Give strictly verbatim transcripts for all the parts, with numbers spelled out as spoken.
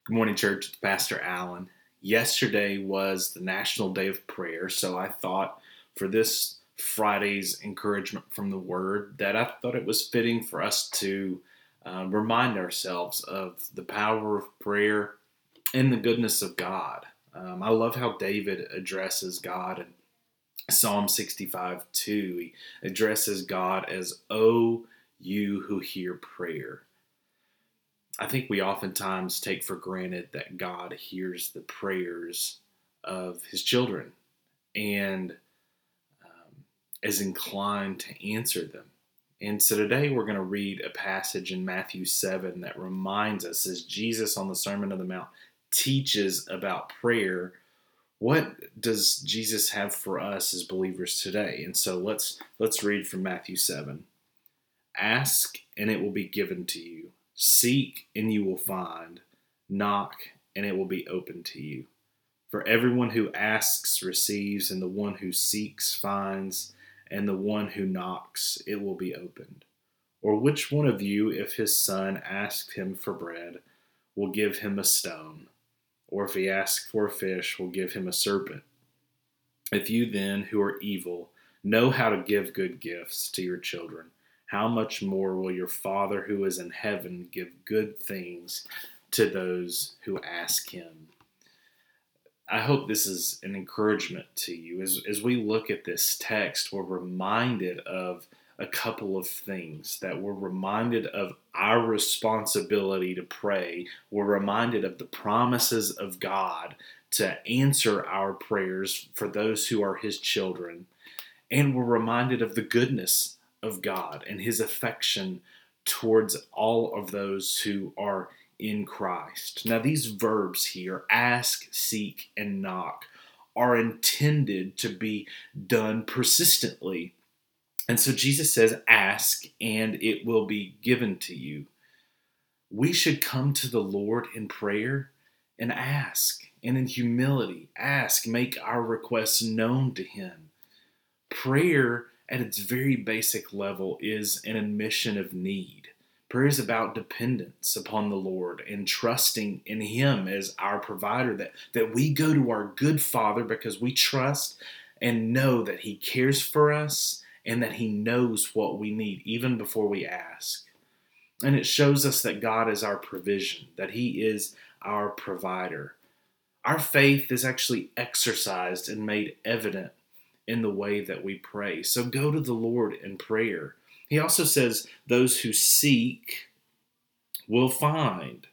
Good morning, church. It's Pastor Allen. Yesterday was the National Day of Prayer, so I thought for this Friday's encouragement from the Word that I thought it was fitting for us to uh, remind ourselves of the power of prayer and the goodness of God. Um, I love how David addresses God in Psalm sixty-five two. He addresses God as, "O you who hear prayer." I think we oftentimes take for granted that God hears the prayers of his children and um, is inclined to answer them. And so today we're going to read a passage in Matthew seven that reminds us, as Jesus on the Sermon on the Mount teaches about prayer, what does Jesus have for us as believers today? And so let's let's read from Matthew seven. Ask and it will be given to you. Seek and you will find. Knock and it will be open to you. For everyone who asks receives, and the one who seeks finds, and the one who knocks it will be opened. Or which one of you, if his son asks him for bread, will give him a stone? Or if he asks for a fish, will give him a serpent? If you then, who are evil, know how to give good gifts to your children, how much more will your Father who is in heaven give good things to those who ask him? I hope this is an encouragement to you. As, as we look at this text, we're reminded of a couple of things, that we're reminded of our responsibility to pray. We're reminded of the promises of God to answer our prayers for those who are his children. And we're reminded of the goodness of God and his affection towards all of those who are in Christ. Now, these verbs here, ask, seek, and knock, are intended to be done persistently. And so Jesus says, ask, and it will be given to you. We should come to the Lord in prayer and ask, and in humility, ask, make our requests known to him. Prayer, at its very basic level, is an admission of need. Prayer is about dependence upon the Lord and trusting in him as our provider, that, that we go to our good Father because we trust and know that he cares for us and that he knows what we need even before we ask. And it shows us that God is our provision, that he is our provider. Our faith is actually exercised and made evident in the way that we pray. So go to the Lord in prayer. He also says, those who seek will find.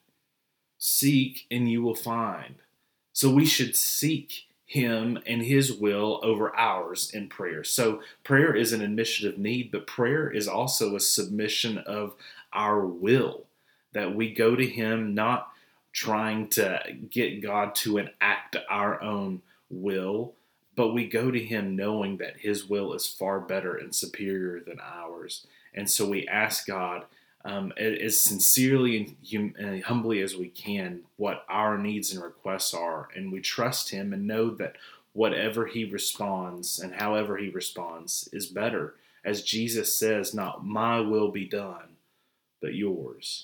Seek and you will find. So we should seek him and his will over ours in prayer. So prayer is an admission of need, but prayer is also a submission of our will, that we go to him not trying to get God to enact our own will, but we go to him knowing that his will is far better and superior than ours. And so we ask God um, as sincerely and, hum- and humbly as we can what our needs and requests are. And we trust him and know that whatever he responds and however he responds is better. As Jesus says, not my will be done, but yours.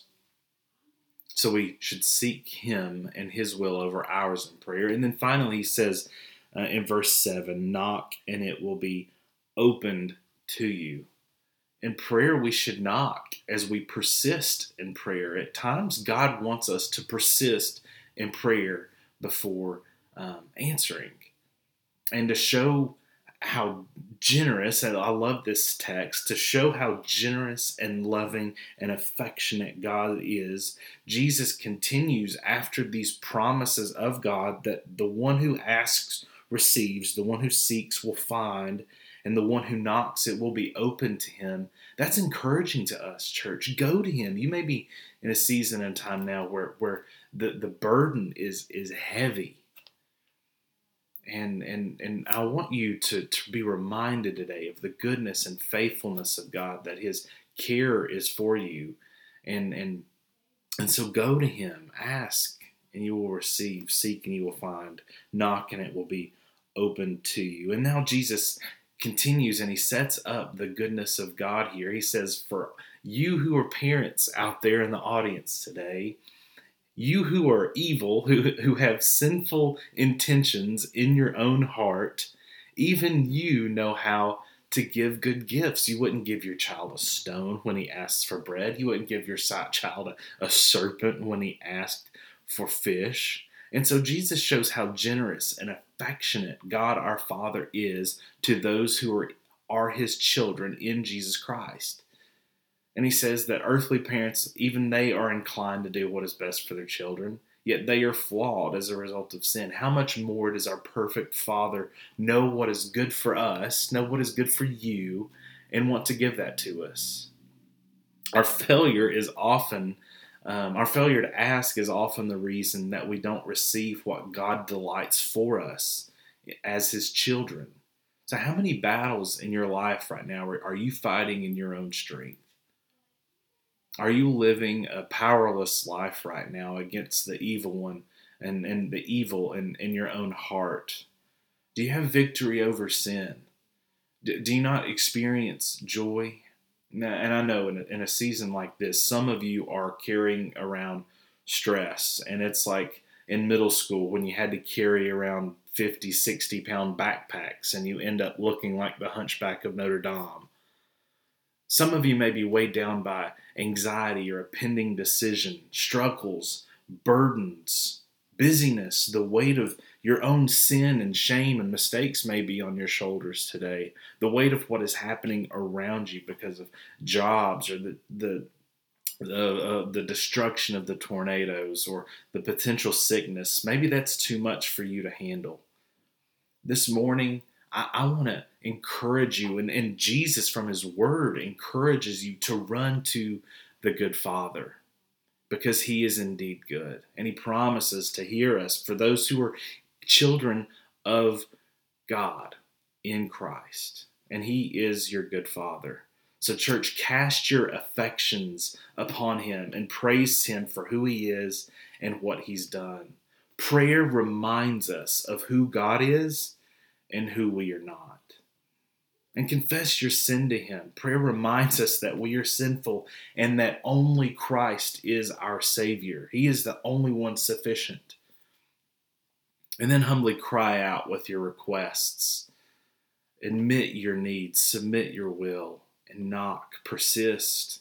So we should seek him and his will over ours in prayer. And then finally, he says uh, in verse seven, knock and it will be opened to you. In prayer, we should knock as we persist in prayer. At times, God wants us to persist in prayer before um, answering. And to show how generous, and I love this text, to show how generous and loving and affectionate God is, Jesus continues after these promises of God that the one who asks receives, the one who seeks will find, and the one who knocks, it will be open to him. That's encouraging to us, church. Go to him. You may be in a season and time now where, where the, the burden is, is heavy. And, and, and I want you to, to be reminded today of the goodness and faithfulness of God, that his care is for you. And, and, and so go to him, ask, and you will receive, seek, and you will find, knock, and it will be open to you. And now Jesus continues and he sets up the goodness of God here. He says, for you who are parents out there in the audience today, You who are evil, who, who have sinful intentions in your own heart, even you know how to give good gifts. You wouldn't give your child a stone when he asks for bread. You wouldn't give your child a, a serpent when he asked for fish. And so Jesus shows how generous and affectionate God our Father is to those who are, are his children in Jesus Christ. And he says that earthly parents, even they are inclined to do what is best for their children, yet they are flawed as a result of sin. How much more does our perfect Father know what is good for us, know what is good for you, and want to give that to us? Our failure is often, um, our failure to ask is often the reason that we don't receive what God delights for us as his children. So how many battles in your life right now are, are you fighting in your own strength? Are you living a powerless life right now against the evil one and, and the evil in, in your own heart? Do you have victory over sin? Do, do you not experience joy? Now, and I know in a, in a season like this, some of you are carrying around stress. And it's like in middle school when you had to carry around fifty, sixty pound backpacks and you end up looking like the Hunchback of Notre Dame. Some of you may be weighed down by anxiety or a pending decision, struggles, burdens, busyness. The weight of your own sin and shame and mistakes may be on your shoulders today. The weight of what is happening around you because of jobs or the the the, uh, the destruction of the tornadoes or the potential sickness. Maybe that's too much for you to handle. This morning, I, I want to encourage you, and, and Jesus from his word encourages you to run to the good Father because he is indeed good. And he promises to hear us for those who are children of God in Christ. And he is your good Father. So church, cast your affections upon him and praise him for who he is and what he's done. Prayer reminds us of who God is and who we are not. And confess your sin to him. Prayer reminds us that we are sinful and that only Christ is our Savior. He is the only one sufficient. And then humbly cry out with your requests. Admit your needs, submit your will, and knock, persist.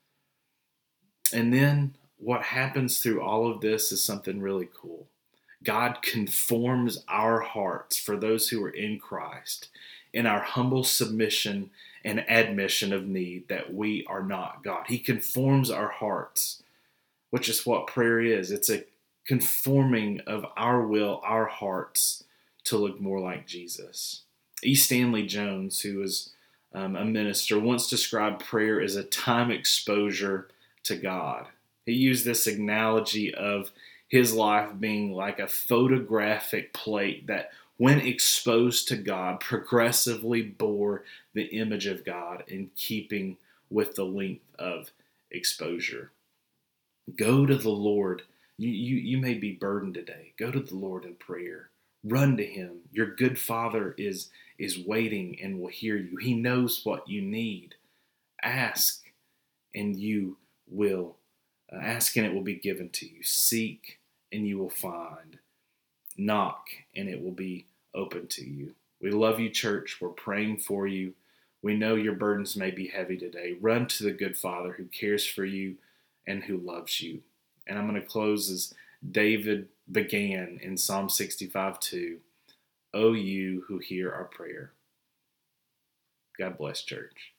And then what happens through all of this is something really cool. God conforms our hearts for those who are in Christ in our humble submission and admission of need that we are not God. He conforms our hearts, which is what prayer is. It's a conforming of our will, our hearts, to look more like Jesus. E. Stanley Jones, who is um, a minister, once described prayer as a time exposure to God. He used this analogy of his life being like a photographic plate that, when exposed to God, progressively bore the image of God in keeping with the length of exposure. Go to the Lord. You, you, you may be burdened today. Go to the Lord in prayer. Run to him. Your good Father is, is waiting and will hear you. He knows what you need. Ask and you will. Uh, ask and it will be given to you. Seek and you will find. Knock and it will be open to you. We love you, church. We're praying for you. We know your burdens may be heavy today. Run to the good Father who cares for you and who loves you. And I'm going to close as David began in Psalm sixty-five two. O you who hear our prayer. God bless, church.